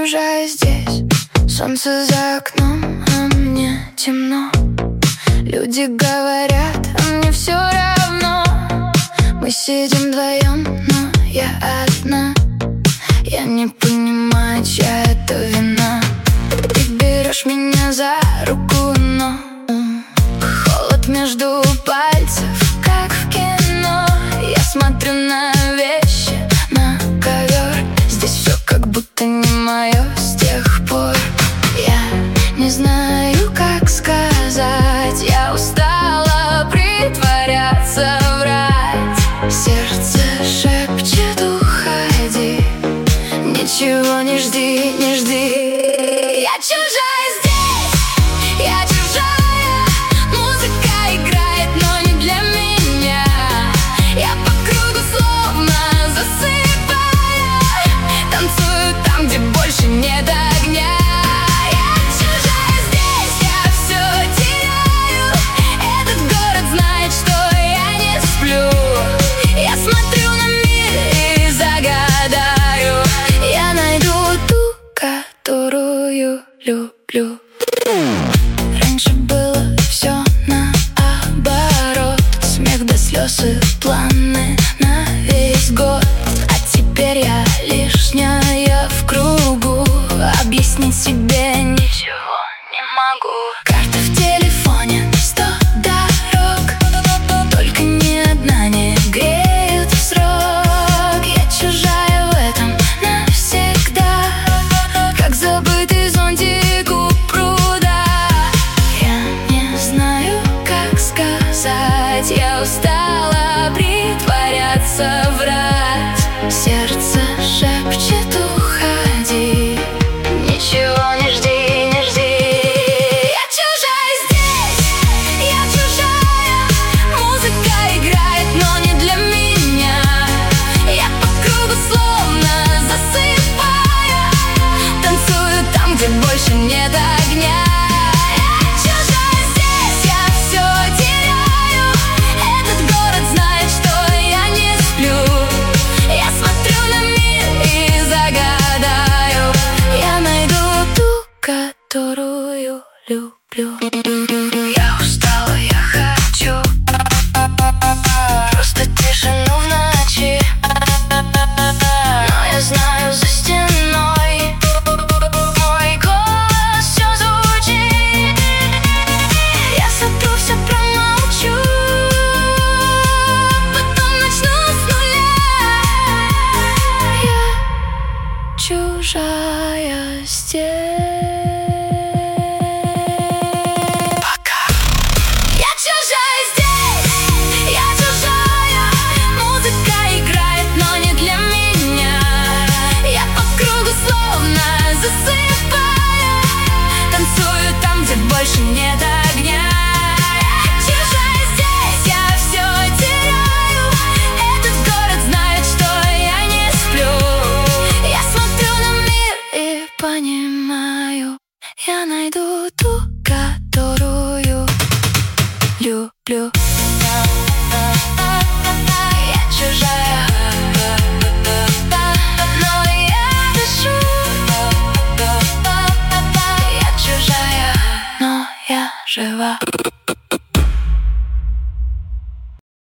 чужая здесь. Солнце за окном, а мне темно. Люди говорят, а мне все равно. Мы сидим вдвоем, но я одна. Я не понимаю, чья это вина. Ты берешь меня за руку, но холод между пальцев, как в кино. Я смотрю на вещи, на ковер. Здесь все как будто не мое с тех пор. Я не знаю, как сказать. Я устала притворяться, врать. Сердце шепчет, уходи. Ничего не жди, не жди. Я чужая здесь, я чужая. Музыка играет, но не для меня. Я по кругу словно засыпаю. Танцую там, где больше нет огня. Я чужая здесь, я все теряю. Этот город знает, что я не сплю. Я смотрю на мир и загадаю. Я найду ту, которую люблю. Раньше было все наоборот. Смех до слез и планы на весь год. А теперь я лишняя в кругу. Объяснить себе ничего не могу. Карта в телефоне, 100 дорог. Только ни одна не греет в срок. Я чужая в этом навсегда, как забытый зонтик у пруда. Я не знаю, как сказать. Я устала притворяться, врать. Сердце шепчет, уходи. Ничего не жди, не жди. Я чужая здесь, я чужая. Музыка играет, но не для меня. Я по кругу словно засыпаю. Танцую там, где больше нет огня. Я чужая здесь, я все теряю. Этот город знает, что я не сплю. Я смотрю на мир и загадаю. Я найду ту, которую люблю. Я устала, я хочу просто тишину в ночи. Но я знаю, за стеной мой голос все звучит. Я сотру, все промолчу, потом начну с нуля. Я чужая здесь. Я чужая здесь, я чужая. Музыка играет, но не для меня. Я по кругу словно засыпаю. Танцую там, где больше нет огня. Я чужая здесь, я все теряю. Этот город знает, что я не сплю. Я смотрю на мир и понимаю. Я найду ту, которую люблю. Я чужая, но я дышу. Я чужая, но я жива.